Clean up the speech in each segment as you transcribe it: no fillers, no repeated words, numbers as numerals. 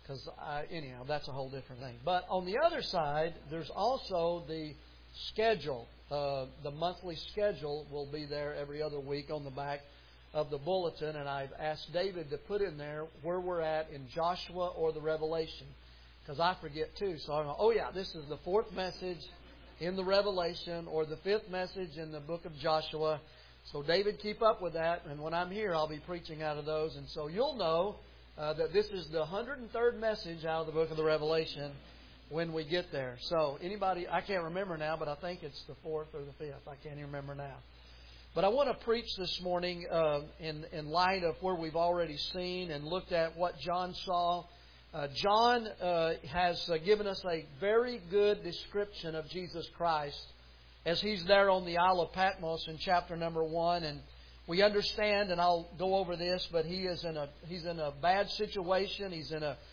Because anyhow, that's a whole different thing. But on the other side, there's also the schedule. The monthly schedule will be there every other week on the back of the bulletin. And I've asked David to put in there where we're at in Joshua or the Revelation. Because I forget too. So I go, this is the 4th message in the Revelation or the 5th message in the book of Joshua. So David, keep up with that. And when I'm here, I'll be preaching out of those. And so you'll know that this is the 103rd message out of the book of the Revelation when we get there. So anybody, I can't remember now, but I think it's the 4th or the 5th. I can't even remember now. But I want to preach this morning in light of where we've already seen and looked at what John saw. John has given us a very good description of Jesus Christ as He's there on the Isle of Patmos in chapter number 1. And we understand, and I'll go over this, but he's in a bad situation. He's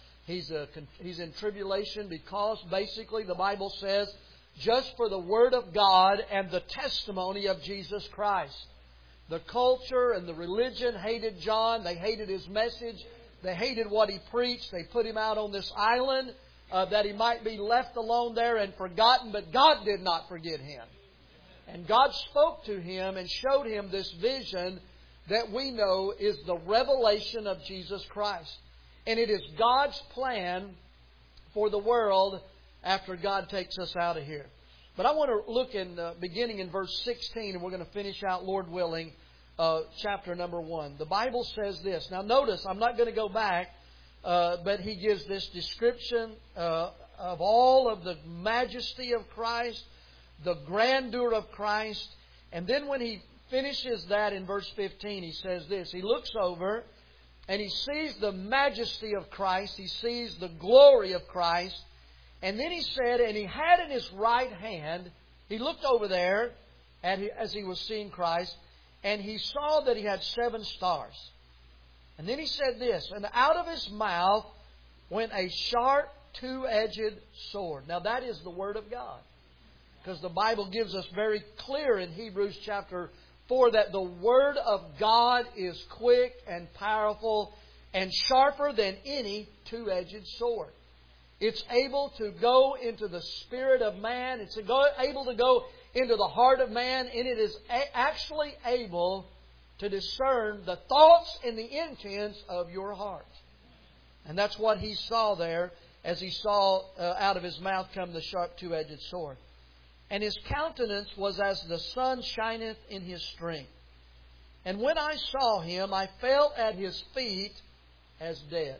in tribulation because basically the Bible says just for the Word of God and the testimony of Jesus Christ. The culture and the religion hated John. They hated his message. They hated what he preached. They put him out on this island that he might be left alone there and forgotten. But God did not forget him. And God spoke to him and showed him this vision that we know is the revelation of Jesus Christ. And it is God's plan for the world after God takes us out of here. But I want to look in beginning in verse 16, and we're going to finish out, Lord willing, chapter number 1. The Bible says this. Now notice, I'm not going to go back, but he gives this description of all of the majesty of Christ, the grandeur of Christ. And then when he finishes that in verse 15, he says this. He looks over and he sees the majesty of Christ. He sees the glory of Christ. And then he said, and he had in his right hand, he looked over there as he was seeing Christ, and he saw that he had 7 stars. And then he said this, and out of his mouth went a sharp, 2-edged sword. Now that is the Word of God. Because the Bible gives us very clear in Hebrews chapter 4 that the Word of God is quick and powerful and sharper than any 2-edged sword. It's able to go into the spirit of man. It's able to go into the heart of man. And it is actually able to discern the thoughts and the intents of your heart. And that's what he saw there as he saw out of his mouth come the sharp 2-edged sword. And his countenance was as the sun shineth in his strength. And when I saw him, I fell at his feet as dead.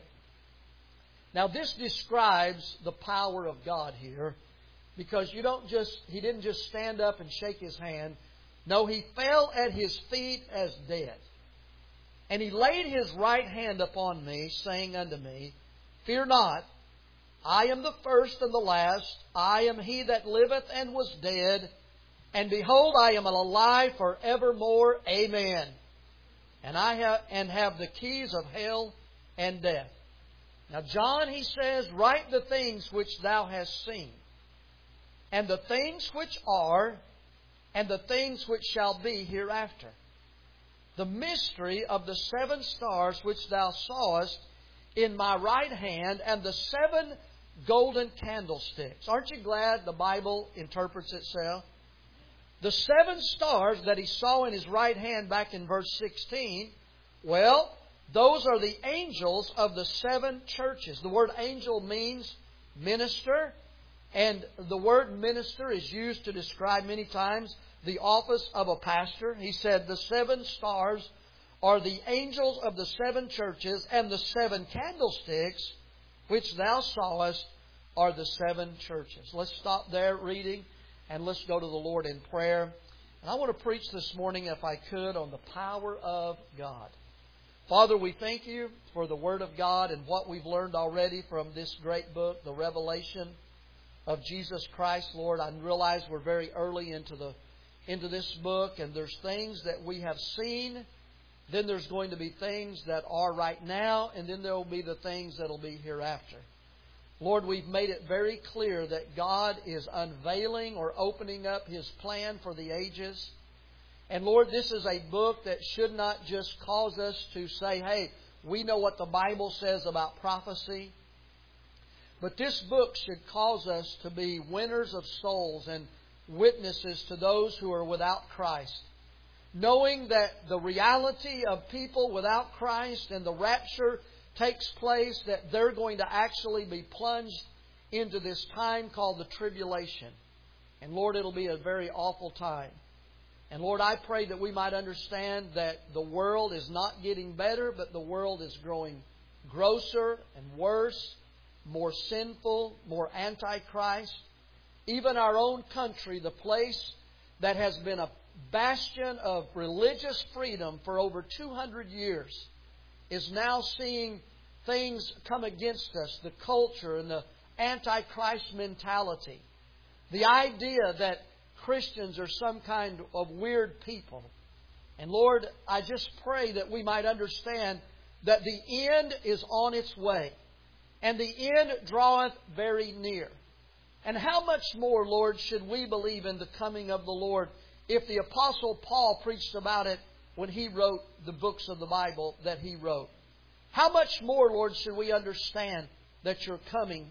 Now this describes the power of God here, because he didn't just stand up and shake his hand. No, he fell at his feet as dead. And he laid his right hand upon me, saying unto me, Fear not, I am the first and the last. I am he that liveth and was dead. And behold, I am alive forevermore. Amen. And I have the keys of hell and death. Now John, he says, write the things which thou hast seen, and the things which are, and the things which shall be hereafter. The mystery of the 7 stars which thou sawest in my right hand, and the 7 golden candlesticks. Aren't you glad the Bible interprets itself? The 7 stars that he saw in his right hand back in verse 16, well, those are the angels of the 7 churches. The word angel means minister, and the word minister is used to describe many times the office of a pastor. He said the 7 stars are the angels of the 7 churches, and the 7 candlesticks which thou sawest are the 7 churches. Let's stop there reading, and let's go to the Lord in prayer. And I want to preach this morning, if I could, on the power of God. Father, we thank You for the Word of God and what we've learned already from this great book, the Revelation of Jesus Christ. Lord, I realize we're very early into this book, and there's things that we have seen. Then there's going to be things that are right now, and then there will be the things that will be hereafter. Lord, we've made it very clear that God is unveiling or opening up His plan for the ages. And Lord, this is a book that should not just cause us to say, hey, we know what the Bible says about prophecy. But this book should cause us to be winners of souls and witnesses to those who are without Christ. Knowing that the reality of people without Christ and the rapture takes place, that they're going to actually be plunged into this time called the tribulation. And Lord, it'll be a very awful time. And Lord, I pray that we might understand that the world is not getting better, but the world is growing grosser and worse, more sinful, more antichrist. Even our own country, the place that has been a bastion of religious freedom for over 200 years, is now seeing things come against us, the culture and the antichrist mentality. The idea that Christians are some kind of weird people. And Lord, I just pray that we might understand that the end is on its way. And the end draweth very near. And how much more, Lord, should we believe in the coming of the Lord if the Apostle Paul preached about it when he wrote the books of the Bible that he wrote? How much more, Lord, should we understand that your coming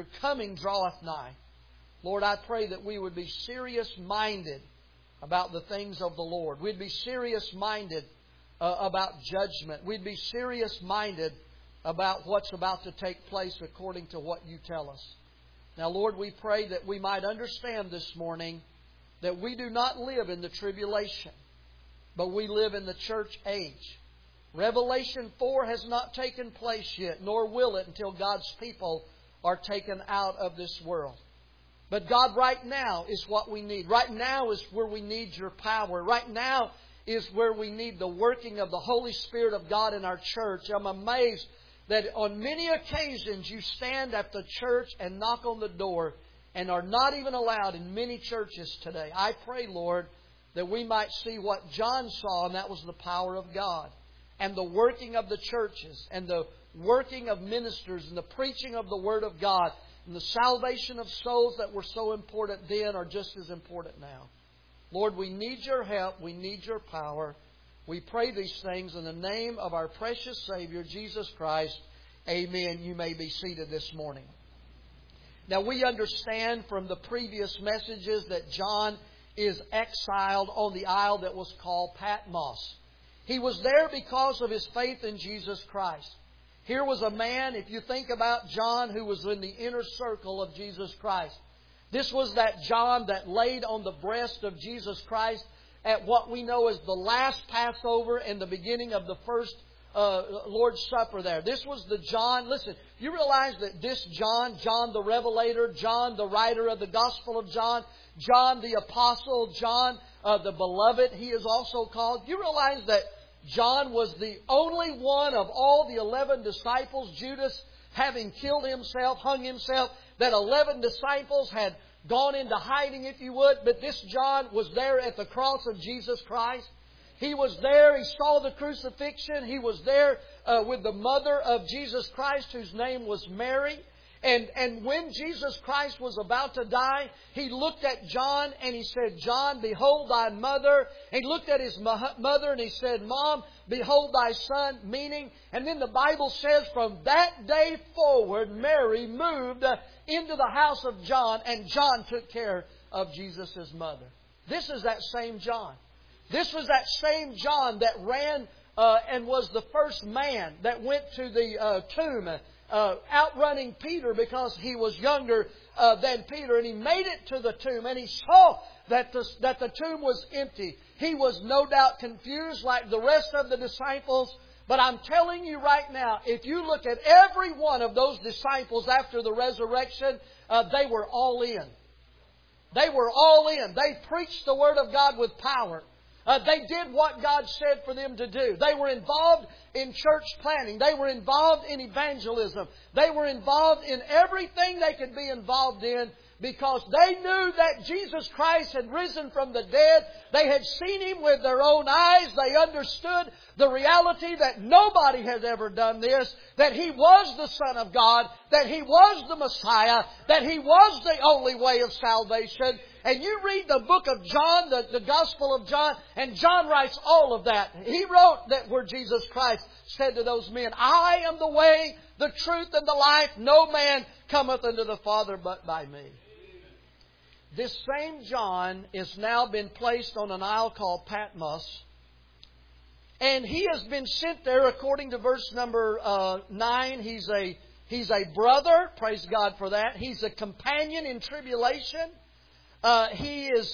draweth nigh? Lord, I pray that we would be serious-minded about the things of the Lord. We'd be serious-minded about judgment. We'd be serious-minded about what's about to take place according to what you tell us. Now, Lord, we pray that we might understand this morning that we do not live in the tribulation, but we live in the church age. Revelation 4 has not taken place yet, nor will it until God's people are taken out of this world. But God, right now is what we need. Right now is where we need your power. Right now is where we need the working of the Holy Spirit of God in our church. I'm amazed that on many occasions you stand at the church and knock on the door and are not even allowed in many churches today. I pray, Lord, that we might see what John saw, and that was the power of God. And the working of the churches, and the working of ministers, and the preaching of the Word of God, and the salvation of souls that were so important then are just as important now. Lord, we need your help. We need your power. We pray these things in the name of our precious Savior, Jesus Christ. Amen. You may be seated this morning. Now, we understand from the previous messages that John is exiled on the isle that was called Patmos. He was there because of his faith in Jesus Christ. Here was a man, if you think about John, who was in the inner circle of Jesus Christ. This was that John that laid on the breast of Jesus Christ at what we know as the last Passover and the beginning of the first Lord's Supper there. This was the John. Listen, you realize that this John, John the Revelator, John the writer of the Gospel of John, John the Apostle, John the Beloved, he is also called. You realize that John was the only one of all the 11 disciples, Judas having killed himself, hung himself, that 11 disciples had gone into hiding, if you would. But this John was there at the cross of Jesus Christ. He was there. He saw the crucifixion. He was there with the mother of Jesus Christ, whose name was Mary. And when Jesus Christ was about to die, he looked at John and he said, "John, behold thy mother." And he looked at his mother and he said, "Mom, behold thy son." Meaning, and then the Bible says from that day forward, Mary moved into the house of John, and John took care of Jesus' mother. This is that same John. This was that same John that ran and was the first man that went to the tomb, outrunning Peter because he was younger than Peter. And he made it to the tomb and he saw that the tomb was empty. He was no doubt confused like the rest of the disciples. But I'm telling you right now, if you look at every one of those disciples after the resurrection, they were all in. They were all in. They preached the Word of God with power. They did what God said for them to do. They were involved in church planting. They were involved in evangelism. They were involved in everything they could be involved in because they knew that Jesus Christ had risen from the dead. They had seen Him with their own eyes. They understood the reality that nobody has ever done this, that He was the Son of God, that He was the Messiah, that He was the only way of salvation. And you read the book of John, the Gospel of John, and John writes all of that. He wrote that where Jesus Christ said to those men, "I am the way, the truth, and the life. No man cometh unto the Father but by me. This same John is now been placed on an isle called Patmos. And he has been sent there according to verse number 9. He's a brother. Praise God for that. He's a companion in tribulation. He is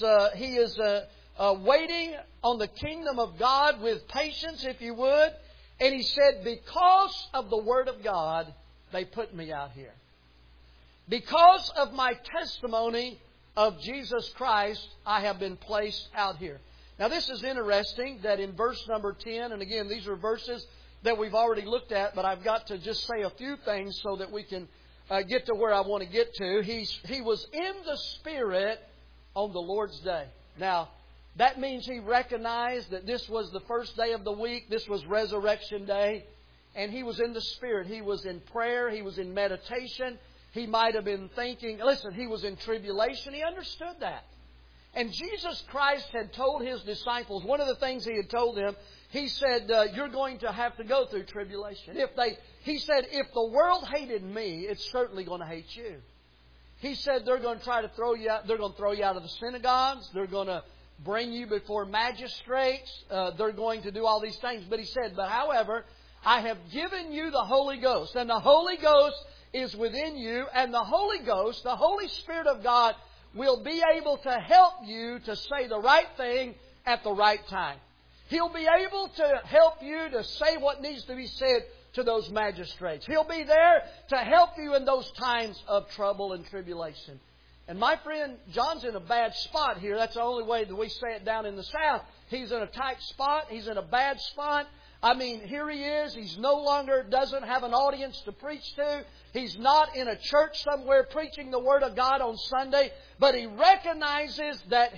waiting on the kingdom of God with patience, if you would. And he said, because of the Word of God, they put me out here. Because of my testimony of Jesus Christ, I have been placed out here. Now this is interesting that in verse number 10, and again these are verses that we've already looked at, but I've got to just say a few things so that we can get to where I want to get to. He was in the Spirit on the Lord's day. Now, that means he recognized that this was the first day of the week. This was Resurrection Day. And he was in the Spirit. He was in prayer. He was in meditation. He might have been thinking, listen, he was in tribulation. He understood that. And Jesus Christ had told His disciples, one of the things He had told them, He said, you're going to have to go through tribulation. He said, if the world hated me, it's certainly going to hate you. He said they're going to try to throw you out. They're going to throw you out of the synagogues. They're going to bring you before magistrates. They're going to do all these things. But He said, but however, I have given you the Holy Ghost. And the Holy Ghost is within you. And the Holy Ghost, the Holy Spirit of God, will be able to help you to say the right thing at the right time. He'll be able to help you to say what needs to be said to those magistrates. He'll be there to help you in those times of trouble and tribulation. And my friend, John's in a bad spot here. That's the only way that we say it down in the South. He's in a tight spot. He's in a bad spot. I mean, here he is. He's no longer doesn't have an audience to preach to. He's not in a church somewhere preaching the Word of God on Sunday. But he recognizes that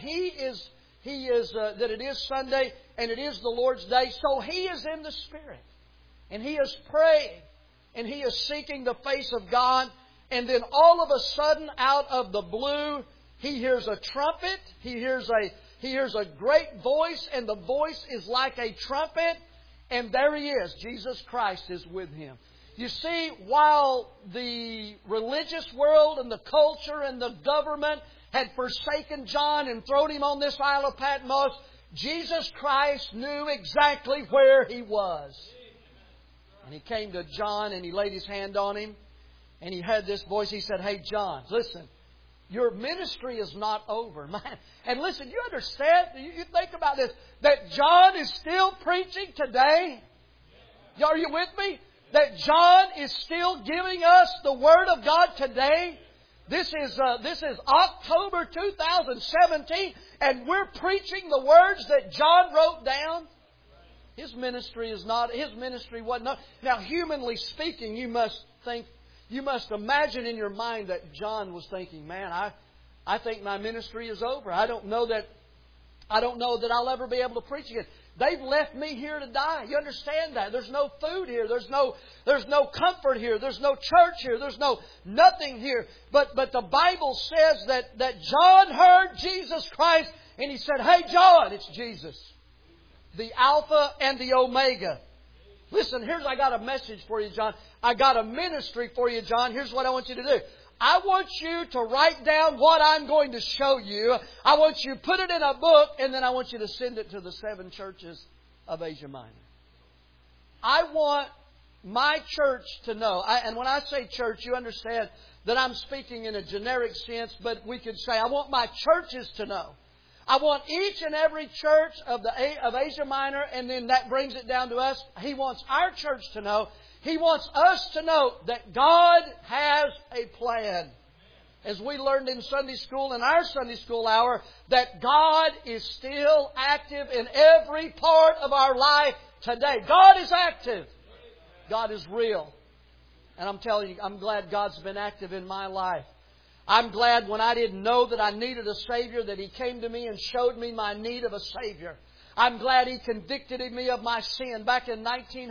that it is Sunday and it is the Lord's day. So he is in the Spirit. And he is praying. And he is seeking the face of God. And then all of a sudden, out of the blue, he hears a trumpet. He hears a great voice. And the voice is like a trumpet. And there he is. Jesus Christ is with him. You see, while the religious world and the culture and the government had forsaken John and thrown him on this Isle of Patmos, Jesus Christ knew exactly where he was. And he came to John and he laid his hand on him. And he had this voice. He said, hey, John, listen, your ministry is not over. Man. And listen, you understand? You think about this. That John is still preaching today. Are you with me? That John is still giving us the Word of God today. This is October 2017, and we're preaching the words that John wrote down. His ministry wasn't. Now, humanly speaking, you must imagine in your mind that John was thinking, man, I think my ministry is over. I don't know that I'll ever be able to preach again. They've left me here to die. You understand that? There's no food here. There's no comfort here. There's no church here. There's nothing here. But the Bible says that John heard Jesus Christ and he said, hey, John, it's Jesus. The Alpha and the Omega. Listen, I got a message for you, John. I got a ministry for you, John. Here's what I want you to do. I want you to write down what I'm going to show you. I want you to put it in a book, and then I want you to send it to the 7 churches of Asia Minor. I want my church to know, and when I say church, you understand that I'm speaking in a generic sense, but we could say I want my churches to know. I want each and every church of Asia Minor, and then that brings it down to us. He wants our church to know. He wants us to know that God has a plan. As we learned in Sunday school, in our Sunday school hour, that God is still active in every part of our life today. God is active. God is real. And I'm telling you, I'm glad God's been active in my life. I'm glad when I didn't know that I needed a Savior, that He came to me and showed me my need of a Savior. I'm glad He convicted me of my sin back in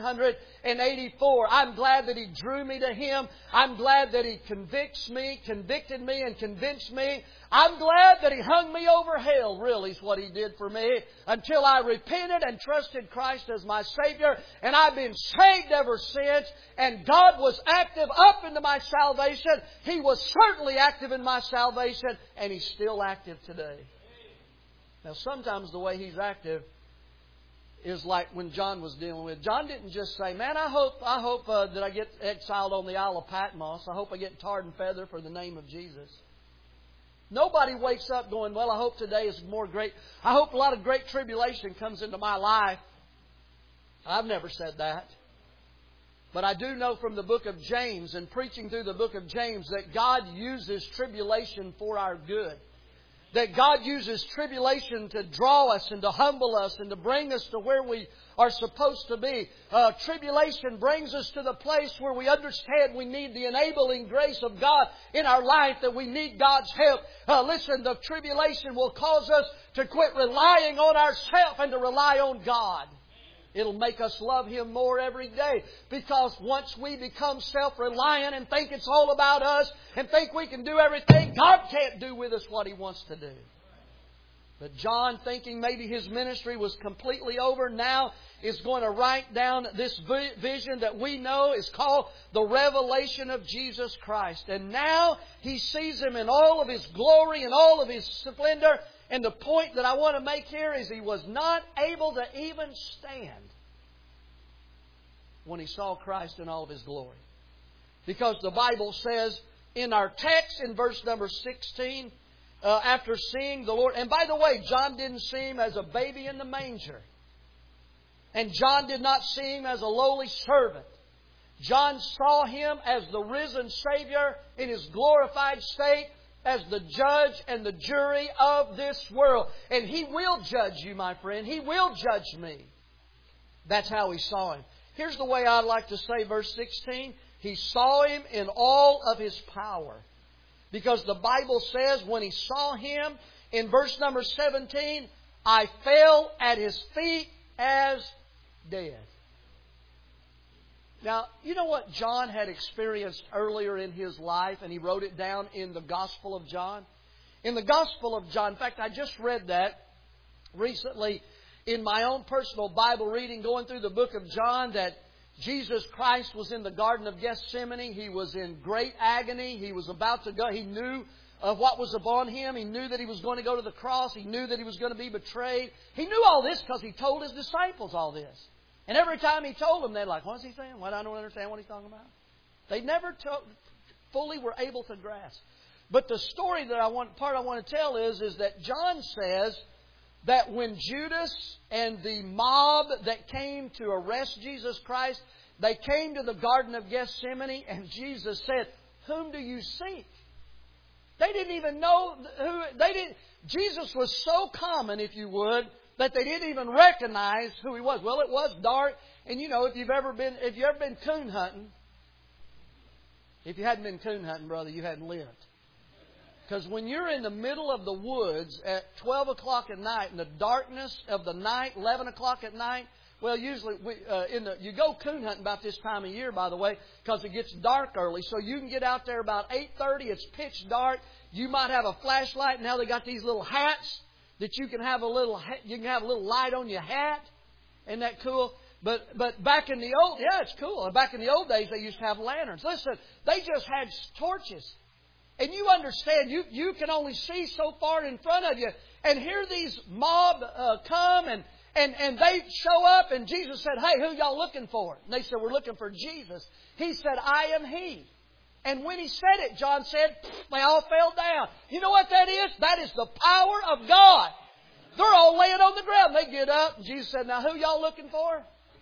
1984. I'm glad that He drew me to Him. I'm glad that He convicted me and convinced me. I'm glad that He hung me over hell, really, is what He did for me, until I repented and trusted Christ as my Savior. And I've been saved ever since. And God was active up into my salvation. He was certainly active in my salvation. And He's still active today. Now, sometimes the way He's active is like when John was dealing with. John didn't just say, man, I hope that I get exiled on the Isle of Patmos. I hope I get tarred and feathered for the name of Jesus. Nobody wakes up going, well, I hope today is more great. I hope a lot of great tribulation comes into my life. I've never said that. But I do know from the book of James and preaching through the book of James that God uses tribulation for our good. That God uses tribulation to draw us and to humble us and to bring us to where we are supposed to be. Tribulation brings us to the place where we understand we need the enabling grace of God in our life, that we need God's help. Listen, the tribulation will cause us to quit relying on ourselves and to rely on God. It'll make us love Him more every day, because once we become self-reliant and think it's all about us and think we can do everything, God can't do with us what He wants to do. But John, thinking maybe his ministry was completely over, now is going to write down this vision that we know is called the revelation of Jesus Christ. And now he sees Him in all of His glory and all of His splendor. And the point that I want to make here is he was not able to even stand when he saw Christ in all of His glory. Because the Bible says in our text in verse number 16, after seeing the Lord... And by the way, John didn't see Him as a baby in the manger. And John did not see Him as a lowly servant. John saw Him as the risen Savior in His glorified state, as the judge and the jury of this world. And He will judge you, my friend. He will judge me. That's how he saw Him. Here's the way I'd like to say verse 16. He saw Him in all of His power. Because the Bible says when he saw Him, in verse number 17, I fell at His feet as dead. Now, you know what John had experienced earlier in his life, and he wrote it down in the Gospel of John? In the Gospel of John, in fact, I just read that recently in my own personal Bible reading, going through the book of John, that Jesus Christ was in the Garden of Gethsemane. He was in great agony. He was about to go. He knew of what was upon Him. He knew that He was going to go to the cross. He knew that He was going to be betrayed. He knew all this because He told His disciples all this. And every time He told them, they're like, what's He saying? What? I don't understand what He's talking about. They never fully were able to grasp. But the story that I want to tell is that John says that when Judas and the mob that came to arrest Jesus Christ, they came to the Garden of Gethsemane, and Jesus said, whom do you seek? They didn't even know who. Jesus was so common, if you would, that they didn't even recognize who He was. Well, it was dark, and you know, if you've ever been coon hunting, if you hadn't been coon hunting, brother, you hadn't lived. Because when you're in the middle of the woods at 12 o'clock at night, in the darkness of the night, 11 o'clock at night, well, usually you go coon hunting about this time of year, by the way, because it gets dark early. So you can get out there about 8:30. It's pitch dark. You might have a flashlight. Now they got these little hats that you can have a little light on your hat. Isn't that cool? But back in the old, it's cool. Back in the old days, they used to have lanterns. Listen, they just had torches. And you understand, you can only see so far in front of you. And here these mob come and they show up, and Jesus said, hey, who y'all looking for? And they said, we're looking for Jesus. He said, I am He. And when He said it, John said, they all fell down. You know what that is? That is the power of God. They're all laying on the ground. They get up, and Jesus said, now who y'all looking for?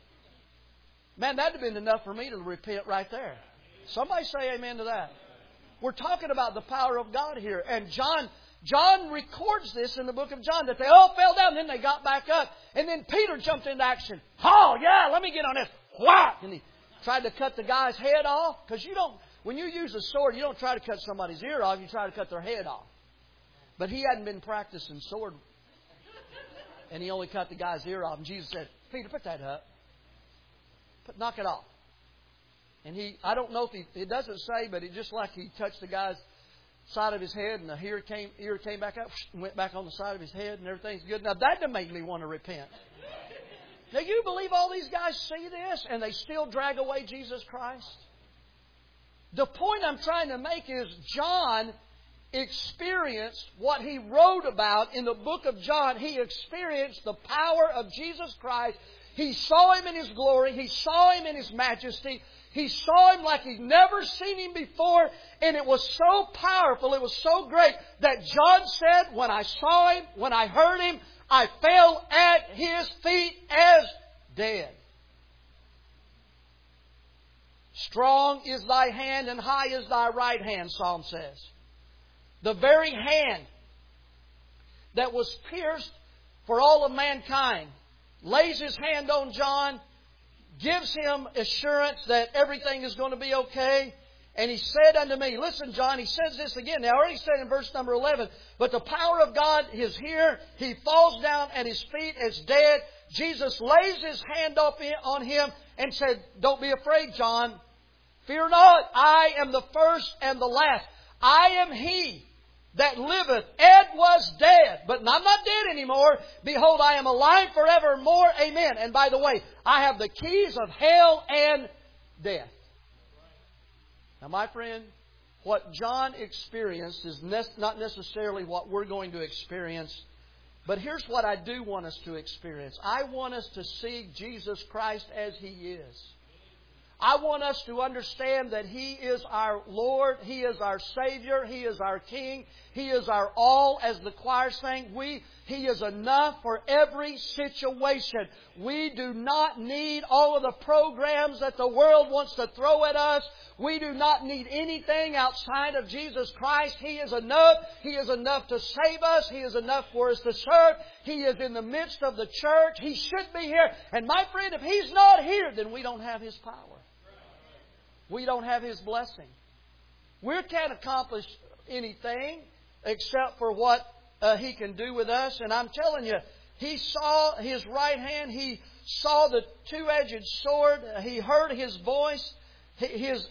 Man, that would have been enough for me to repent right there. Somebody say amen to that. We're talking about the power of God here. And John records this in the book of John, that they all fell down, then they got back up. And then Peter jumped into action. Oh, yeah, let me get on this. Whack! And he tried to cut the guy's head off. Because when you use a sword, you don't try to cut somebody's ear off, you try to cut their head off. But he hadn't been practicing sword. And he only cut the guy's ear off. And Jesus said, Peter, put that up. Knock it off. And I don't know if it doesn't say, but it just like he touched the guy's side of his head and the ear came back up and went back on the side of his head and everything's good. Now that done made me want to repent. Do you believe all these guys see this and they still drag away Jesus Christ? The point I'm trying to make is John experienced what he wrote about in the book of John. He experienced the power of Jesus Christ. He saw Him in His glory. He saw Him in His majesty. He saw Him like he'd never seen Him before. And it was so powerful, it was so great that John said, when I saw Him, when I heard Him, I fell at His feet as dead. Strong is Thy hand and high is Thy right hand, Psalm says. The very hand that was pierced for all of mankind lays His hand on John, gives him assurance that everything is going to be okay. And He said unto me, listen, John, He says this again. Now, I already said in verse number 11, but the power of God is here. He falls down at His feet as dead. Jesus lays His hand up on him and said, don't be afraid, John. Fear not, I am the first and the last. I am He that liveth and was dead. But I'm not dead anymore. Behold, I am alive forevermore. Amen. And by the way, I have the keys of hell and death. Now, my friend, what John experienced is not necessarily what we're going to experience. But here's what I do want us to experience. I want us to see Jesus Christ as He is. I want us to understand that He is our Lord. He is our Savior. He is our King. He is our all, as the choir sang. He is enough for every situation. We do not need all of the programs that the world wants to throw at us. We do not need anything outside of Jesus Christ. He is enough. He is enough to save us. He is enough for us to serve. He is in the midst of the church. He should be here. And my friend, if He's not here, then we don't have His power. We don't have His blessing. We can't accomplish anything except for what He can do with us. And I'm telling you, He saw His right hand. He saw the two-edged sword. He heard His voice. His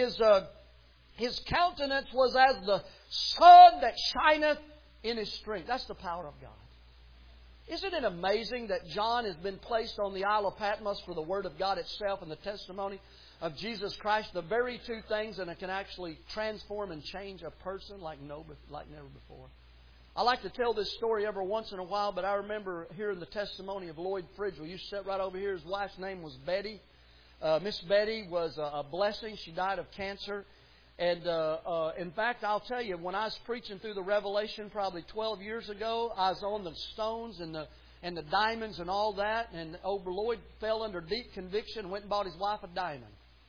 countenance was as the sun that shineth in His strength. That's the power of God. Isn't it amazing that John has been placed on the Isle of Patmos for the Word of God itself and the testimony of Jesus Christ? The very two things that can actually transform and change a person like never before. I like to tell this story every once in a while, but I remember hearing the testimony of Lloyd Frigel. You sit right over here. His wife's name was Betty. Miss Betty was a blessing. She died of cancer. And in fact, I'll tell you, when I was preaching through the Revelation probably 12 years ago, I was on the stones and the diamonds and all that. And Lloyd fell under deep conviction and went and bought his wife a diamond.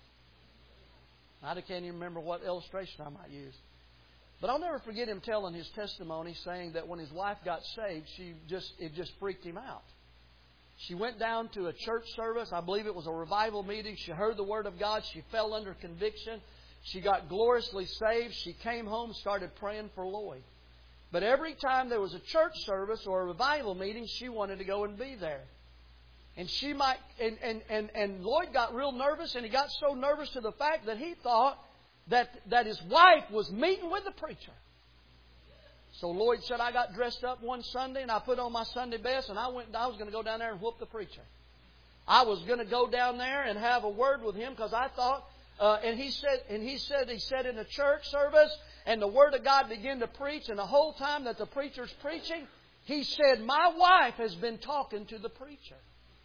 I can't even remember what illustration I might use. But I'll never forget him telling his testimony, saying that when his wife got saved, it just freaked him out. She went down to a church service. I believe it was a revival meeting. She heard the Word of God. She fell under conviction. She got gloriously saved. She came home and started praying for Lloyd. But every time there was a church service or a revival meeting, she wanted to go and be there. And and Lloyd got real nervous, and he got so nervous to the fact that he thought that his wife was meeting with the preacher. So Lloyd said, I got dressed up one Sunday and I put on my Sunday best, and I was going to go down there and whoop the preacher. I was going to go down there and have a word with him, because I thought, he said in a church service, and the Word of God began to preach, and the whole time that the preacher's preaching, he said, my wife has been talking to the preacher.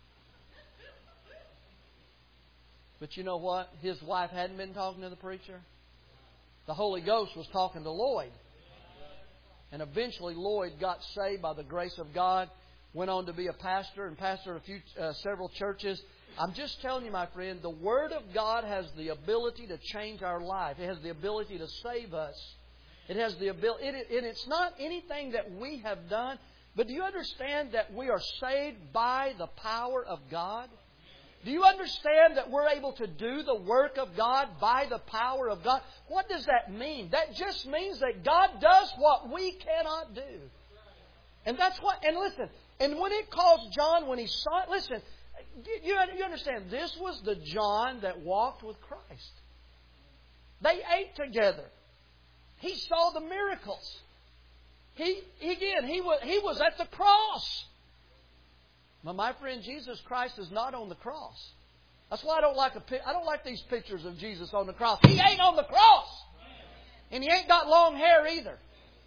But you know what? His wife hadn't been talking to the preacher. The Holy Ghost was talking to Lloyd. And eventually Lloyd got saved by the grace of God, went on to be a pastor and pastored several churches. I'm just telling you, my friend, the Word of God has the ability to change our life. It has the ability to save us. It has the ability, and it's not anything that we have done. But do you understand that we are saved by the power of God? Do you understand that we're able to do the work of God by the power of God? What does that mean? That just means that God does what we cannot do. And that's what, and listen, And when it caused John, when he saw it, listen, you understand, this was the John that walked with Christ. They ate together. He saw the miracles. He was at the cross. But my friend, Jesus Christ is not on the cross. That's why I don't like these pictures of Jesus on the cross. He ain't on the cross. And He ain't got long hair either.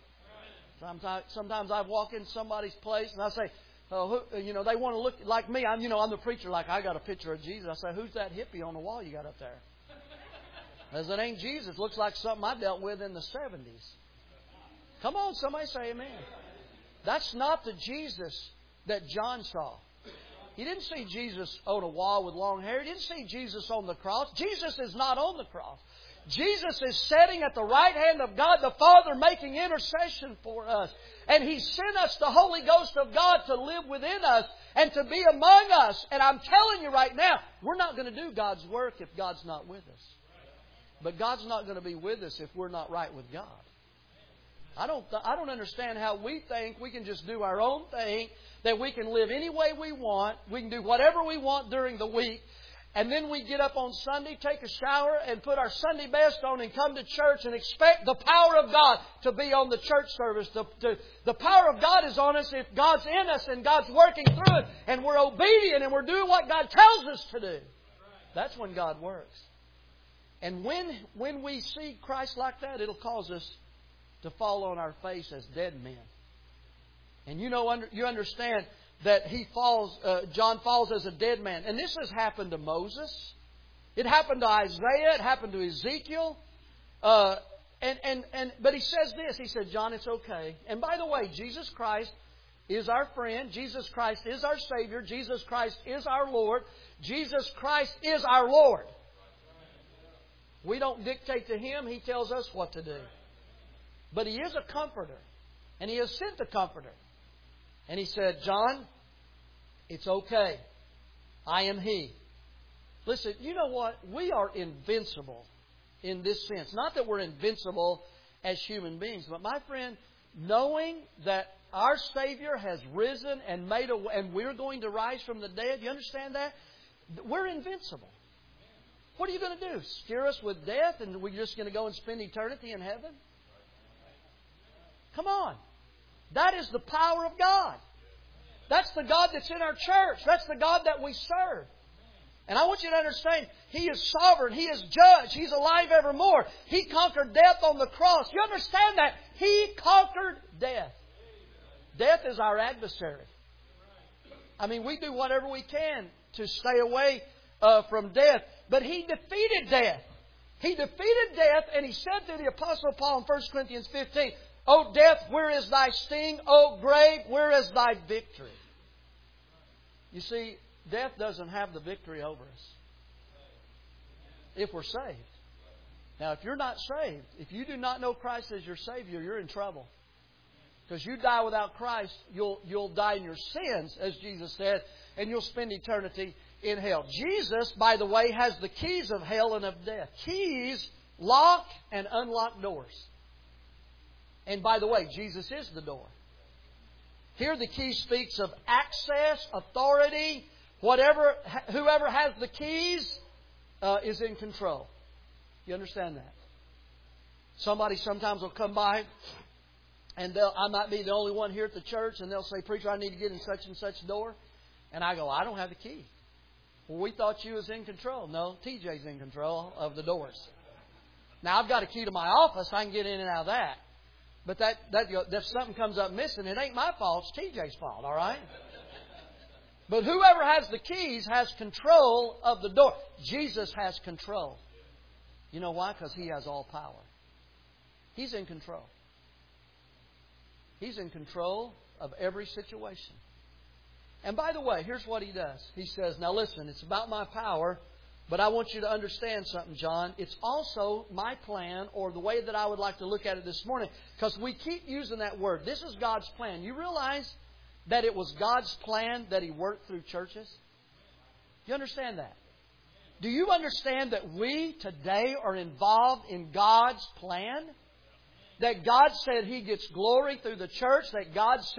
Sometimes I walk in somebody's place and I say, oh, they want to look like me. I'm the preacher. Like, I got a picture of Jesus. I say, who's that hippie on the wall you got up there? As it ain't Jesus. Looks like something I dealt with in the 70s. Come on, somebody say amen. That's not the Jesus that John saw. He didn't see Jesus on a wall with long hair. He didn't see Jesus on the cross. Jesus is not on the cross. Jesus is sitting at the right hand of God the Father, making intercession for us. And He sent us the Holy Ghost of God to live within us and to be among us. And I'm telling you right now, we're not going to do God's work if God's not with us. But God's not going to be with us if we're not right with God. I don't understand how we think we can just do our own thing, that we can live any way we want, we can do whatever we want during the week, and then we get up on Sunday, take a shower, and put our Sunday best on and come to church and expect the power of God to be on the church service. The power of God is on us if God's in us and God's working through it, and we're obedient and we're doing what God tells us to do. That's when God works. And when we see Christ like that, it'll cause us to fall on our face as dead men. And you understand that John falls as a dead man. And this has happened to Moses. It happened to Isaiah. It happened to Ezekiel. But he says this. He said, John, it's okay. And by the way, Jesus Christ is our friend. Jesus Christ is our Savior. Jesus Christ is our Lord. Jesus Christ is our Lord. We don't dictate to Him. He tells us what to do. But He is a comforter. And He has sent the comforter. And He said, John, it's okay. I am He. Listen, you know what? We are invincible in this sense. Not that we're invincible as human beings. But my friend, knowing that our Savior has risen and and we're going to rise from the dead, you understand that? We're invincible. What are you going to do? Scare us with death and we're just going to go and spend eternity in heaven? Come on. That is the power of God. That's the God that's in our church. That's the God that we serve. And I want you to understand, He is sovereign. He is judge. He's alive evermore. He conquered death on the cross. You understand that? He conquered death. Death is our adversary. I mean, we do whatever we can to stay away from death. But He defeated death. He defeated death, and He said to the Apostle Paul in 1 Corinthians 15, O death, where is thy sting? O grave, where is thy victory? You see, death doesn't have the victory over us if we're saved. Now, if you're not saved, if you do not know Christ as your Savior, you're in trouble. Because you die without Christ, you'll die in your sins, as Jesus said, and you'll spend eternity in hell. Jesus, by the way, has the keys of hell and of death. Keys lock and unlock doors. And by the way, Jesus is the door. Here the key speaks of access, authority. Whoever has the keys is in control. You understand that? Somebody sometimes will come by, and I might be the only one here at the church, and they'll say, Preacher, I need to get in such and such door. And I go, I don't have the key. Well, we thought you was in control. No, TJ's in control of the doors. Now, I've got a key to my office. I can get in and out of that. But if something comes up missing, it ain't my fault. It's TJ's fault, all right? But whoever has the keys has control of the door. Jesus has control. You know why? Because He has all power. He's in control. He's in control of every situation. And by the way, here's what He does. He says, now listen, it's about my power, but I want you to understand something, John. It's also my plan, or the way that I would like to look at it this morning, because we keep using that word. This is God's plan. You realize that it was God's plan that He worked through churches? Do you understand that? Do you understand that we today are involved in God's plan? That God said He gets glory through the church. That God said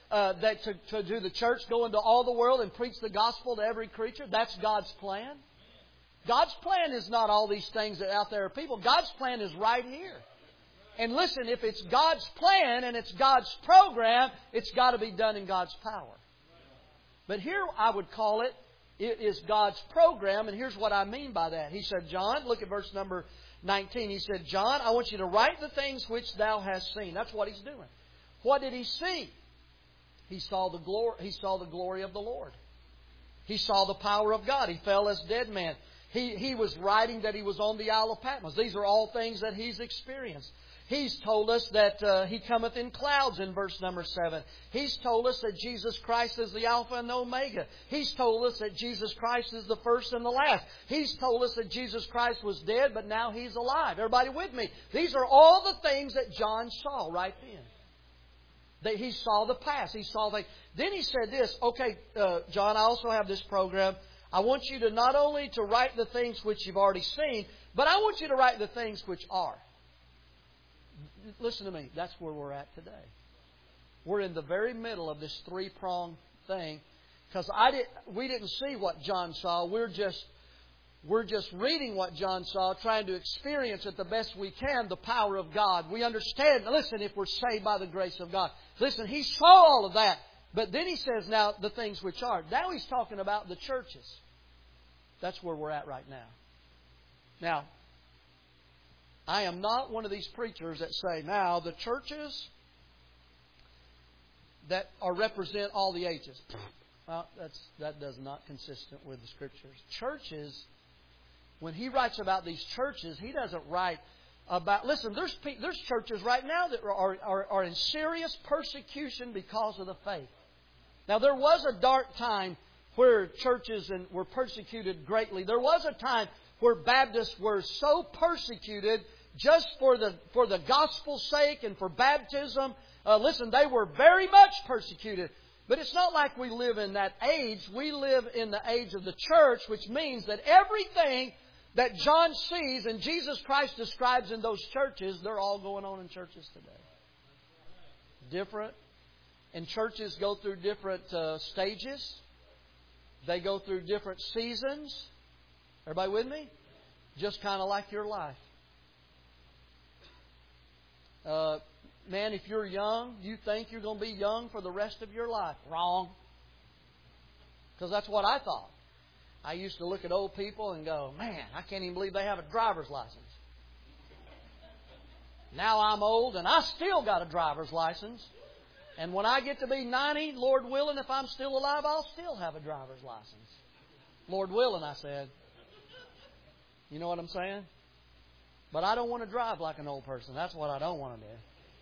to do the church, go into all the world and preach the gospel to every creature. That's God's plan. God's plan is not all these things that out there are people. God's plan is right here. And listen, if it's God's plan and it's God's program, it's got to be done in God's power. But here I would call it is God's program, and here's what I mean by that. He said, John, look at verse number 19. He said, John, I want you to write the things which thou hast seen. That's what he's doing. What did he see? He saw the glory of the Lord. He saw the power of God. He fell as dead man. He was writing that he was on the Isle of Patmos. These are all things that he's experienced. He's told us that He cometh in clouds in verse number 7. He's told us that Jesus Christ is the Alpha and the Omega. He's told us that Jesus Christ is the first and the last. He's told us that Jesus Christ was dead, but now He's alive. Everybody with me? These are all the things that John saw right then. That he saw the past. He saw things. Then he said this, okay, John, I also have this program. I want you to not only to write the things which you've already seen, but I want you to write the things which are. Listen to me. That's where we're at today. We're in the very middle of this three-pronged thing, because we didn't see what John saw. We're just reading what John saw, trying to experience it the best we can, the power of God. We understand, listen, if we're saved by the grace of God. Listen, he saw all of that. But then he says now the things which are. Now he's talking about the churches. That's where we're at right now. Now, I am not one of these preachers that say, now the churches that represent all the ages. Well, that does not consistent with the Scriptures. Churches, when he writes about these churches, he doesn't write about... Listen, there's churches right now that are in serious persecution because of the faith. Now, there was a dark time where churches were persecuted greatly. There was a time where Baptists were so persecuted just for the gospel's sake and for baptism. Listen, they were very much persecuted. But it's not like we live in that age. We live in the age of the church, which means that everything that John sees and Jesus Christ describes in those churches, they're all going on in churches today. Different. And churches go through different stages. They go through different seasons. Everybody with me? Just kind of like your life. Man, if you're young, you think you're going to be young for the rest of your life. Wrong. Because that's what I thought. I used to look at old people and go, man, I can't even believe they have a driver's license. Now I'm old and I still got a driver's license. And when I get to be 90, Lord willing, if I'm still alive, I'll still have a driver's license. Lord willing, I said. You know what I'm saying? But I don't want to drive like an old person. That's what I don't want to do.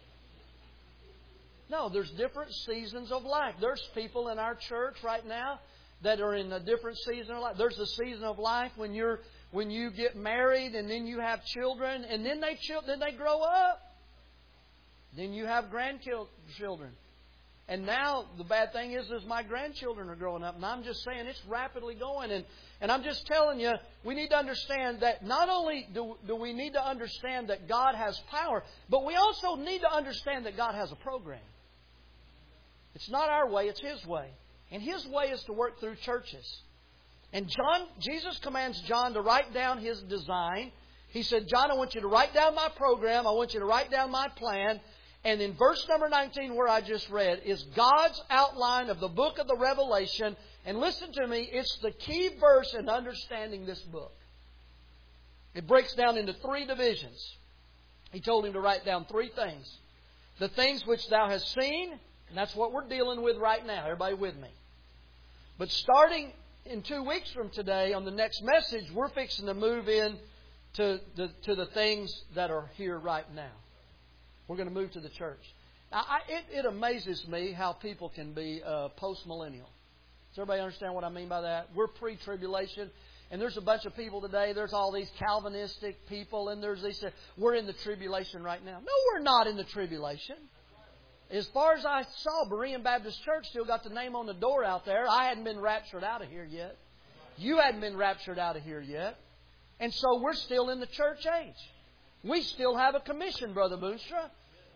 No, there's different seasons of life. There's people in our church right now that are in a different season of life. There's a season of life when you get married and then you have children and then they grow up. Then you have grandchildren. And now the bad thing is my grandchildren are growing up. And I'm just saying it's rapidly going. And I'm just telling you, we need to understand that not only do we need to understand that God has power, but we also need to understand that God has a program. It's not our way, it's His way. And His way is to work through churches. And Jesus commands John to write down his design. He said, John, I want you to write down my program. I want you to write down my plan. And in verse number 19, where I just read, is God's outline of the book of the Revelation. And listen to me, it's the key verse in understanding this book. It breaks down into 3 divisions. He told him to write down 3 things. The things which thou hast seen, and that's what we're dealing with right now. Everybody with me? But starting in 2 weeks from today, on the next message, we're fixing to move in to the things that are here right now. We're going to move to the church. Now, it amazes me how people can be post-millennial. Does everybody understand what I mean by that? We're pre-tribulation. And there's a bunch of people today. There's all these Calvinistic people. And there's these. We're in the tribulation right now. No, we're not in the tribulation. As far as I saw, Berean Baptist Church still got the name on the door out there. I hadn't been raptured out of here yet. You hadn't been raptured out of here yet. And so we're still in the church age. We still have a commission, Brother Boonstra.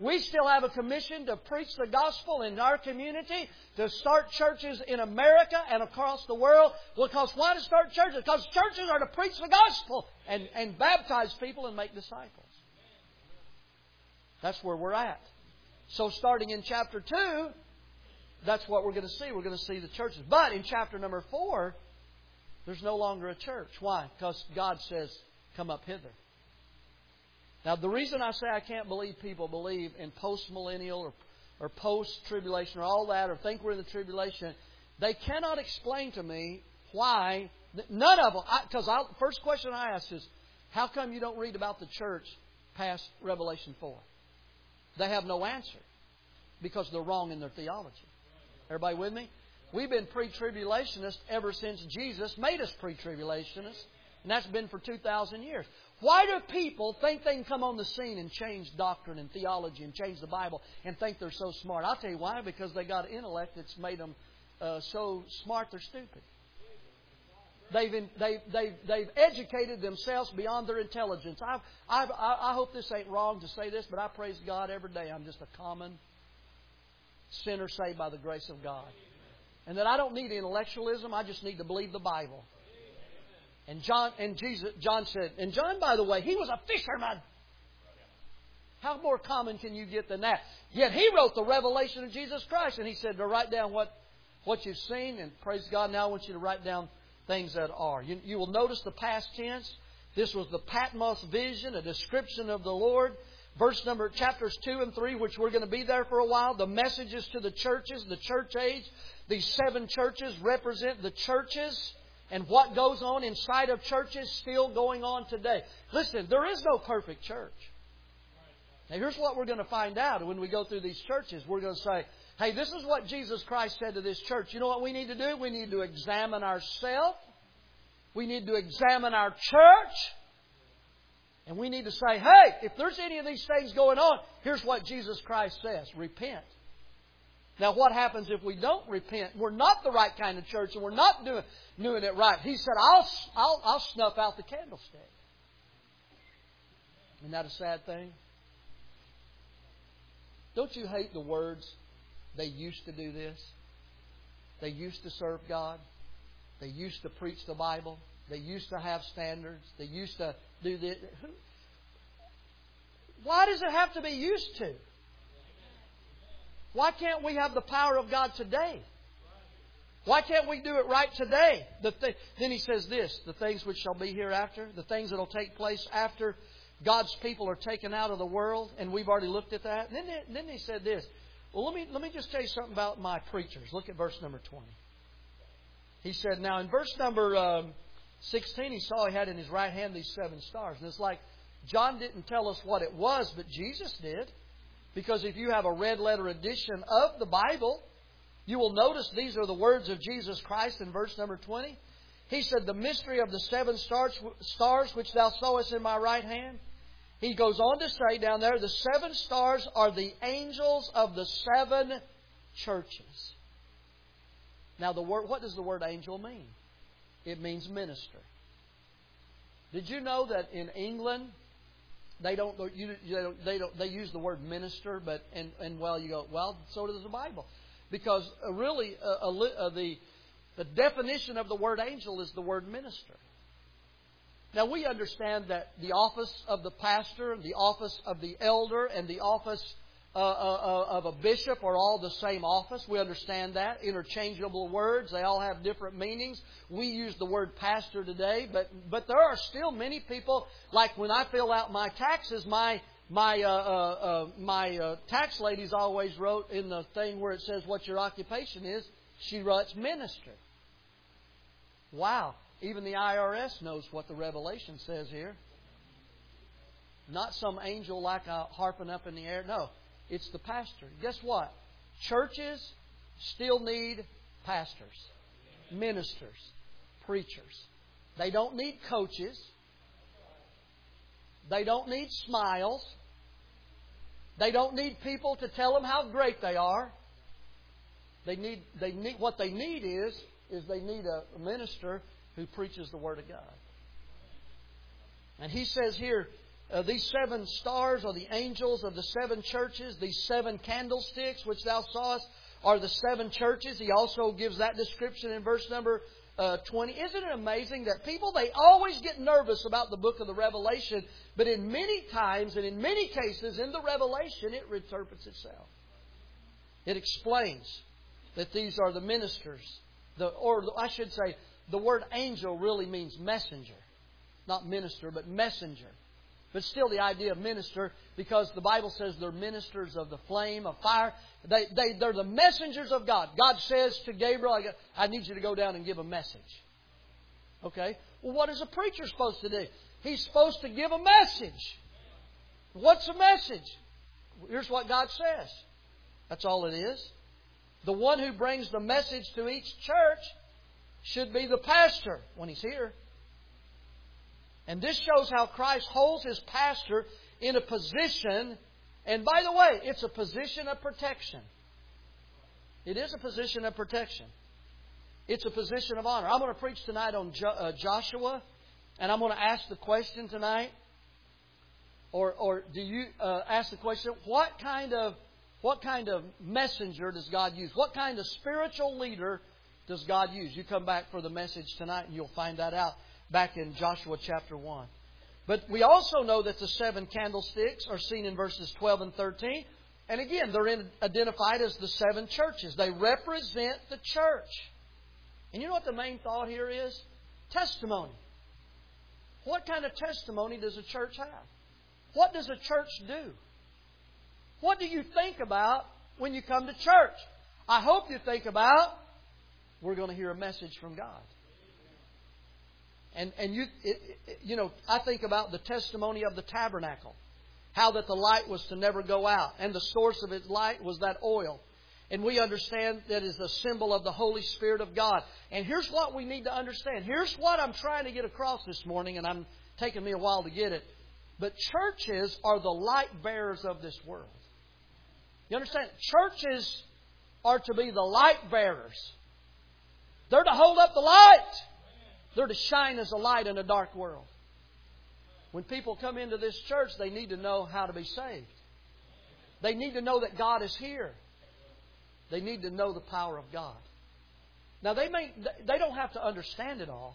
We still have a commission to preach the gospel in our community, to start churches in America and across the world. Because why to start churches? Because churches are to preach the gospel and baptize people and make disciples. That's where we're at. So starting in chapter 2, that's what we're going to see. We're going to see the churches. But in chapter number 4, there's no longer a church. Why? Because God says, come up hither. Now, the reason I say I can't believe people believe in post-millennial or post-tribulation or all that, or think we're in the tribulation, they cannot explain to me why. None of them. Because the first question I ask is, how come you don't read about the church past Revelation 4? They have no answer. Because they're wrong in their theology. Everybody with me? We've been pre-tribulationists ever since Jesus made us pre-tribulationists. And that's been for 2,000 years. Why do people think they can come on the scene and change doctrine and theology and change the Bible and think they're so smart? I'll tell you why. Because they got intellect that's made them so smart they're stupid. They've educated themselves beyond their intelligence. I hope this ain't wrong to say this, but I praise God every day. I'm just a common sinner saved by the grace of God. And that I don't need intellectualism. I just need to believe the Bible. And John said, and John, by the way, he was a fisherman. How more common can you get than that? Yet he wrote the revelation of Jesus Christ. And he said to write down what you've seen. And praise God, now I want you to write down things that are. You will notice the past tense. This was the Patmos vision, a description of the Lord. Chapters 2 and 3, which we're going to be there for a while. The messages to the churches, the church age. These 7 churches represent the churches. And what goes on inside of churches still going on today. Listen, there is no perfect church. Now here's what we're going to find out when we go through these churches. We're going to say, hey, this is what Jesus Christ said to this church. You know what we need to do? We need to examine ourselves. We need to examine our church. And we need to say, hey, if there's any of these things going on, here's what Jesus Christ says. Repent. Now, what happens if we don't repent? We're not the right kind of church, and we're not doing it right. He said, I'll snuff out the candlestick. Isn't that a sad thing? Don't you hate the words, they used to do this? They used to serve God. They used to preach the Bible. They used to have standards. They used to do this. Why does it have to be used to? Why can't we have the power of God today? Why can't we do it right today? Then he says this, the things which shall be hereafter, the things that will take place after God's people are taken out of the world, and we've already looked at that. And then he said this, well, let me just tell you something about my preachers. Look at verse number 20. He said, now in verse number 16, he saw he had in his right hand these 7 stars. And it's like John didn't tell us what it was, but Jesus did. Because if you have a red letter edition of the Bible, you will notice these are the words of Jesus Christ in verse number 20. He said, the mystery of the 7 stars which thou sawest in my right hand. He goes on to say down there, the 7 stars are the angels of the 7 churches. Now, what does the word angel mean? It means minister. Did you know that in England, they use the word minister, but you go, well, so does the Bible, because really the definition of the word angel is the word minister. Now we understand that the office of the pastor, the office of the elder, and the office of a bishop are all the same office. We understand that. Interchangeable words. They all have different meanings. We use the word pastor today, but there are still many people, like when I fill out my taxes, my tax lady's always wrote in the thing where it says what your occupation is, she writes minister. Wow. Even the IRS knows what the Revelation says here. Not some angel like a harping up in the air. No. It's the pastor. Guess what? Churches still need pastors, ministers, preachers. They don't need coaches. They don't need smiles. They don't need people to tell them how great they are. What they need is they need a minister who preaches the Word of God. And he says here, these 7 stars are the angels of the 7 churches. These 7 candlesticks which thou sawest are the 7 churches. He also gives that description in verse number 20. Isn't it amazing that people, they always get nervous about the book of the Revelation, but in many times and in many cases in the Revelation it interprets itself. It explains that these are the ministers. Or I should say, the word angel really means messenger. Not minister, but messenger. But still the idea of minister, because the Bible says they're ministers of the flame, of fire. They're the messengers of God. God says to Gabriel, I need you to go down and give a message. Okay? Well, what is a preacher supposed to do? He's supposed to give a message. What's a message? Here's what God says. That's all it is. The one who brings the message to each church should be the pastor when he's here. And this shows how Christ holds His pastor in a position, and by the way, it's a position of protection. It is a position of protection. It's a position of honor. I'm going to preach tonight on Joshua, and I'm going to ask the question tonight, or do you ask the question, what kind of messenger does God use? What kind of spiritual leader does God use? You come back for the message tonight and you'll find that out back in Joshua chapter 1. But we also know that the 7 candlesticks are seen in verses 12 and 13. And again, they're identified as the 7 churches. They represent the church. And you know what the main thought here is? Testimony. What kind of testimony does a church have? What does a church do? What do you think about when you come to church? I hope you think about, we're going to hear a message from God. And you know, I think about the testimony of the tabernacle. How that the light was to never go out. And the source of its light was that oil. And we understand that is a symbol of the Holy Spirit of God. And here's what we need to understand. Here's what I'm trying to get across this morning, and I'm taking me a while to get it. But churches are the light bearers of this world. You understand? Churches are to be the light bearers. They're to hold up the light. They're to shine as a light in a dark world. When people come into this church, they need to know how to be saved. They need to know that God is here. They need to know the power of God. Now, they don't have to understand it all.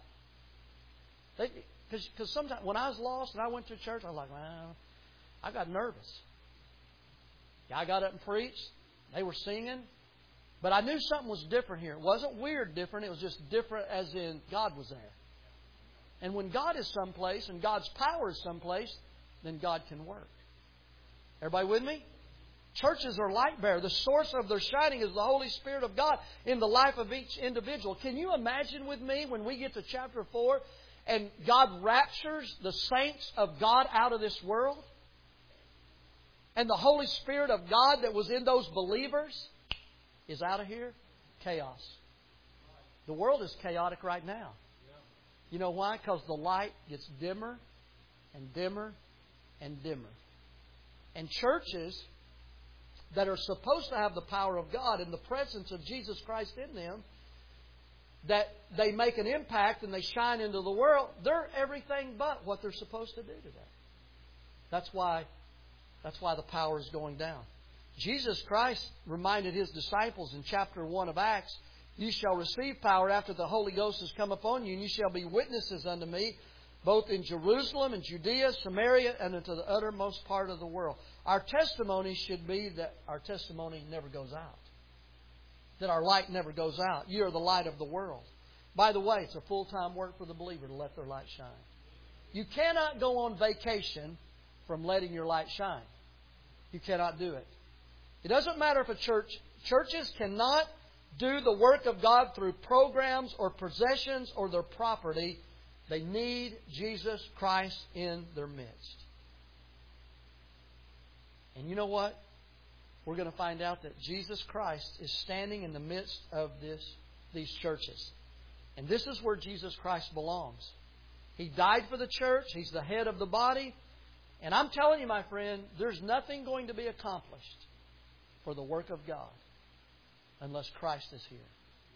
Because sometimes when I was lost and I went to church, I was like, well, I got nervous. I got up and preached. They were singing. But I knew something was different here. It wasn't weird different. It was just different as in God was there. And when God is someplace and God's power is someplace, then God can work. Everybody with me? Churches are light bearers. The source of their shining is the Holy Spirit of God in the life of each individual. Can you imagine with me when we get to chapter 4 and God raptures the saints of God out of this world? And the Holy Spirit of God that was in those believers is out of here? Chaos. The world is chaotic right now. You know why? Because the light gets dimmer and dimmer and dimmer. And churches that are supposed to have the power of God and the presence of Jesus Christ in them, that they make an impact and they shine into the world, they're everything but what they're supposed to do today. That's why the power is going down. Jesus Christ reminded His disciples in chapter 1 of Acts, you shall receive power after the Holy Ghost has come upon you, and you shall be witnesses unto me, both in Jerusalem and Judea, Samaria, and unto the uttermost part of the world. Our testimony should be that our testimony never goes out. That our light never goes out. You are the light of the world. By the way, it's a full-time work for the believer to let their light shine. You cannot go on vacation from letting your light shine. You cannot do it. It doesn't matter if churches cannot do the work of God through programs or possessions or their property. They need Jesus Christ in their midst. And you know what? We're going to find out that Jesus Christ is standing in the midst of these churches. And this is where Jesus Christ belongs. He died for the church. He's the head of the body. And I'm telling you, my friend, there's nothing going to be accomplished for the work of God unless Christ is here.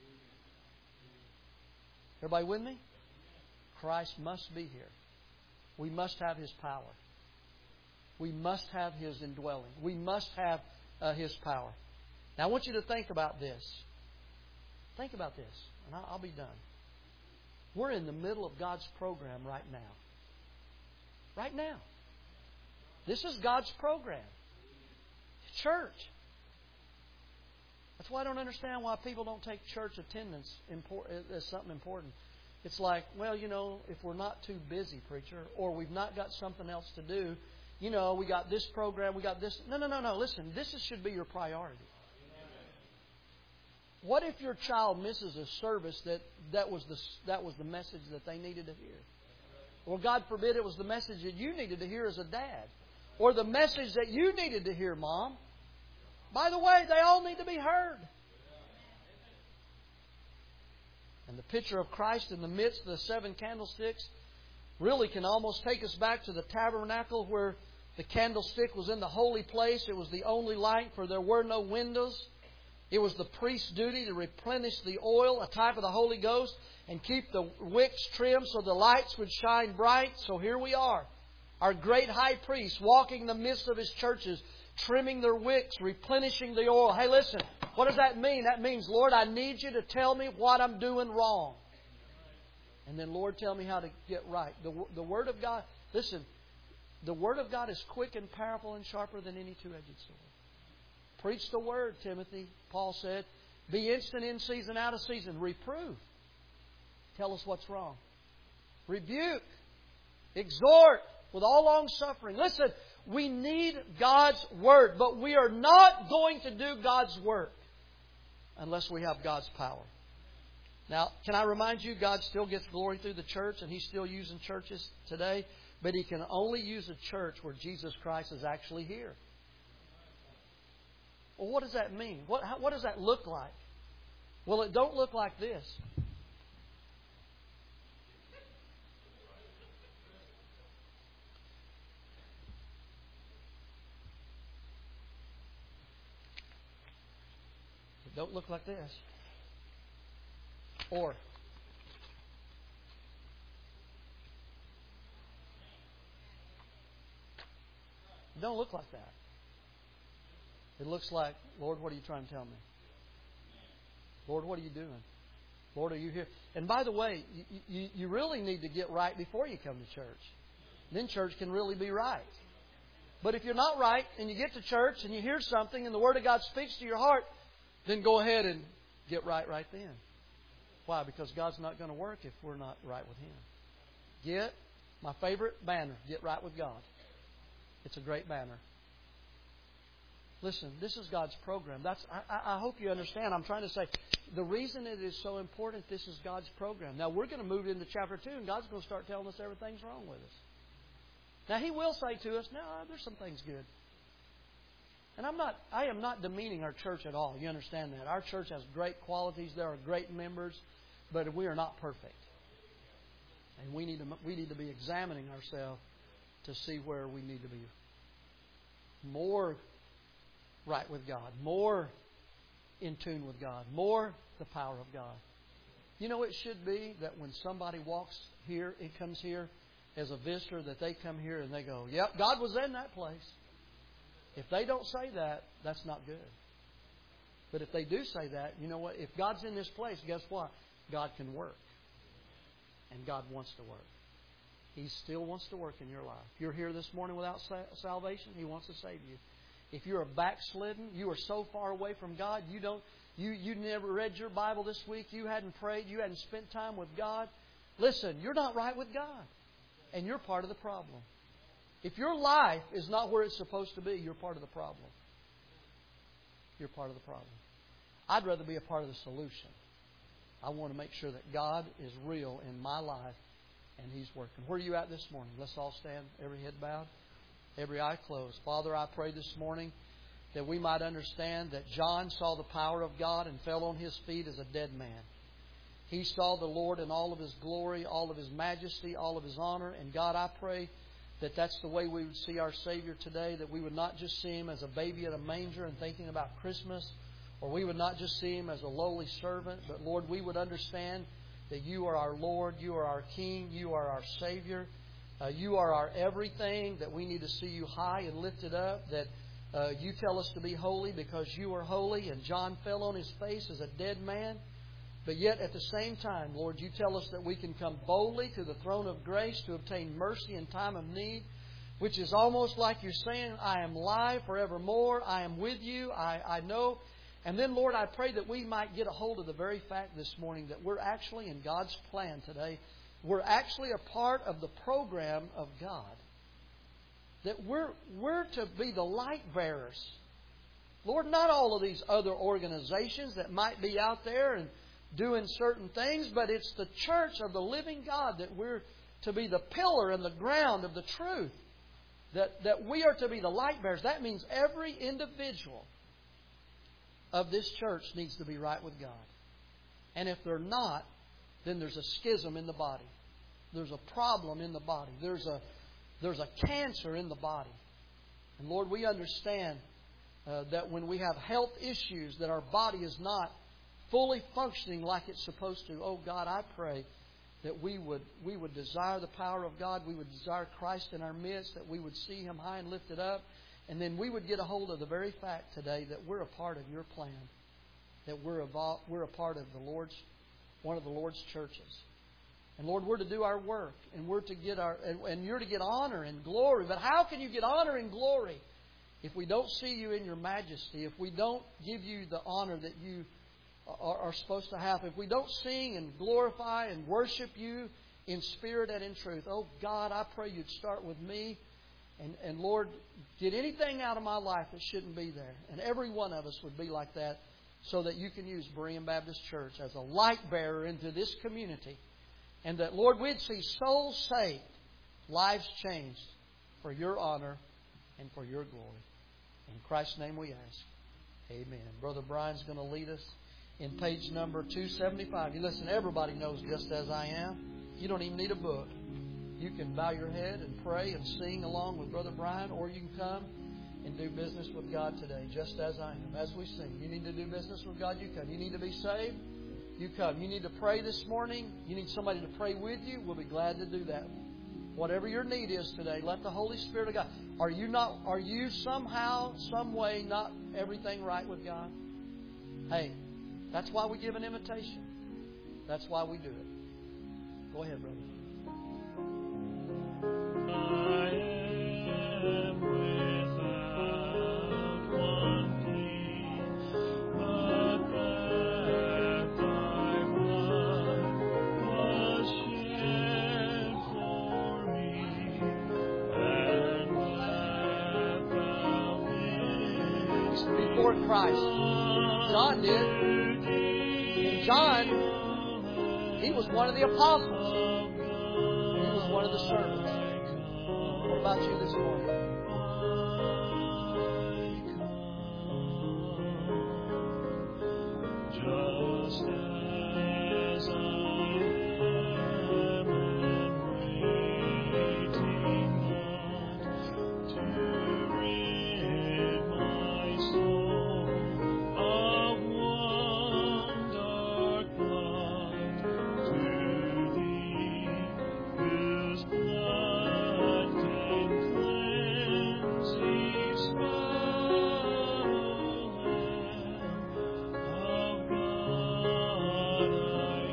Everybody with me? Christ must be here. We must have His power. We must have His indwelling. We must have His power. Now, I want you to think about this. Think about this, and I'll be done. We're in the middle of God's program right now. Right now. This is God's program. Church. That's why I don't understand why people don't take church attendance as something important. It's like, well, if we're not too busy, preacher, or we've not got something else to do, we got this program, we got this. No. Listen, this should be your priority. What if your child misses a service that was the message that they needed to hear? Or God forbid it was the message that you needed to hear as a dad. Or the message that you needed to hear, Mom. By the way, they all need to be heard. And the picture of Christ in the midst of the 7 candlesticks really can almost take us back to the tabernacle where the candlestick was in the holy place. It was the only light, for there were no windows. It was the priest's duty to replenish the oil, a type of the Holy Ghost, and keep the wicks trimmed so the lights would shine bright. So here we are, our great high priest walking in the midst of His churches, trimming their wicks, replenishing the oil. Hey, listen, what does that mean? That means, Lord, I need You to tell me what I'm doing wrong. And then, Lord, tell me how to get right. The Word of God, listen, the Word of God is quick and powerful and sharper than any two-edged sword. Preach the Word, Timothy, Paul said. Be instant in season, out of season. Reprove. Tell us what's wrong. Rebuke. Exhort with all long suffering. Listen, we need God's Word, but we are not going to do God's work unless we have God's power. Now, can I remind you, God still gets glory through the church, and He's still using churches today, but He can only use a church where Jesus Christ is actually here. Well, what does that mean? What does that look like? Well, it don't look like this. It don't look like this. Or it don't look like that. It looks like, Lord, what are You trying to tell me? Lord, what are You doing? Lord, are You here? And by the way, you really need to get right before you come to church. Then church can really be right. But if you're not right and you get to church and you hear something and the Word of God speaks to your heart, then go ahead and get right then. Why? Because God's not going to work if we're not right with Him. Get my favorite banner, Get Right with God. It's a great banner. Listen, this is God's program. I hope you understand. I'm trying to say the reason it is so important, this is God's program. Now, we're going to move into chapter 2, and God's going to start telling us everything's wrong with us. Now, He will say to us, no, there's some things good. And I am not demeaning our church at all. You understand that. Our church has great qualities. There are great members, but we are not perfect. And we need to be examining ourselves to see where we need to be more right with God, more in tune with God, more the power of God. You know, it should be that when somebody walks here, it comes here as a visitor, that they come here and they go, yep, God was in that place. If they don't say that, that's not good. But if they do say that, you know what? If God's in this place, guess what? God can work. And God wants to work. He still wants to work in your life. If you're here this morning without salvation, He wants to save you. If you're a backslidden, you are so far away from God, you never read your Bible this week, you hadn't prayed, you hadn't spent time with God. Listen, you're not right with God. And you're part of the problem. If your life is not where it's supposed to be, you're part of the problem. You're part of the problem. I'd rather be a part of the solution. I want to make sure that God is real in my life and He's working. Where are you at this morning? Let's all stand, every head bowed, every eye closed. Father, I pray this morning that we might understand that John saw the power of God and fell on his feet as a dead man. He saw the Lord in all of His glory, all of His majesty, all of His honor. And God, I pray that that's the way we would see our Savior today, that we would not just see Him as a baby at a manger and thinking about Christmas, or we would not just see Him as a lowly servant, but Lord, we would understand that You are our Lord, You are our King, You are our Savior. You are our everything, that we need to see You high and lifted up, that You tell us to be holy because You are holy. And John fell on his face as a dead man. But yet at the same time, Lord, You tell us that we can come boldly to the throne of grace to obtain mercy in time of need, which is almost like You're saying, I am live forevermore. I am with You. I know. And then, Lord, I pray that we might get a hold of the very fact this morning that we're actually in God's plan today. We're actually a part of the program of God. That we're to be the light bearers. Lord, not all of these other organizations that might be out there and doing certain things, but it's the church of the living God that we're to be the pillar and the ground of the truth. That we are to be the light bearers. That means every individual of this church needs to be right with God. And if they're not, then there's a schism in the body. There's a problem in the body. There's a cancer in the body. And Lord, we understand that when we have health issues, that our body is not fully functioning like it's supposed to. Oh God, I pray that we would desire the power of God. We would desire Christ in our midst, that we would see Him high and lifted up. And then we would get a hold of the very fact today that we're a part of Your plan. That we're a part of one of the Lord's churches. And Lord, we're to do our work. And we're to get and You're to get honor and glory. But how can You get honor and glory if we don't see You in Your majesty? If we don't give You the honor that You are supposed to have? If we don't sing and glorify and worship You in spirit and in truth? Oh God, I pray You'd start with me. And Lord, get anything out of my life that shouldn't be there. And every one of us would be like that, so that You can use Berean Baptist Church as a light bearer into this community. And that, Lord, we'd see souls saved, lives changed for Your honor and for Your glory. In Christ's name we ask. Amen. Brother Brian's going to lead us in page number 275. You listen, everybody knows Just As I Am. You don't even need a book. You can bow your head and pray and sing along with Brother Brian, or you can come and do business with God today, just as I am. As we sing, you need to do business with God, you come. You need to be saved, you come. You need to pray this morning, you need somebody to pray with you, we'll be glad to do that. Whatever your need is today, let the Holy Spirit of God. Are you somehow, some way not everything right with God? Hey, that's why we give an invitation. That's why we do it. Go ahead, brother. I am without one plea, but that Thy blood was shed for me, and that Thou didst before Christ. John did. And John, he was one of the apostles. He was one of the servants. What about you this morning? Just as I am, and waiting not to rid my soul of one dark blot, to Thee, whose blood can cleanse each foul Lamb of God, I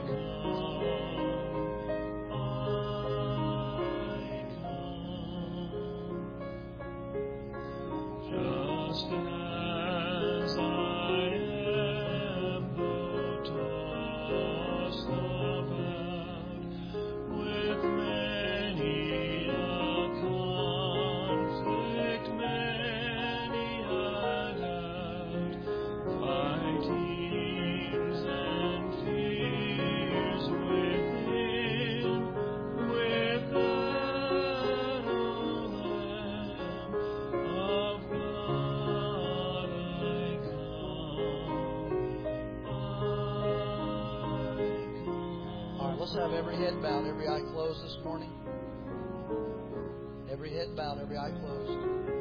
come. Just as I am, though tossed about with many a conflict, many a doubt, fightings and fears within, with that, O Lamb of God, I come. All right, let's have every head bowed, every eye closed this morning. Every head bowed, every eye closed.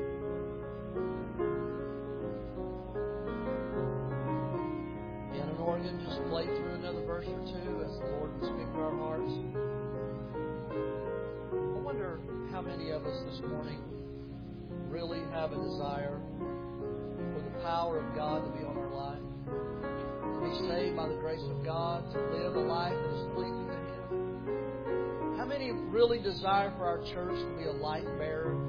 In an organ, just play through another verse or two as the Lord will speak to our hearts. I wonder how many of us this morning really have a desire for the power of God to be on our life? To be saved by the grace of God, to live a life that is pleasing to Him? How many really desire for our church to be a light bearer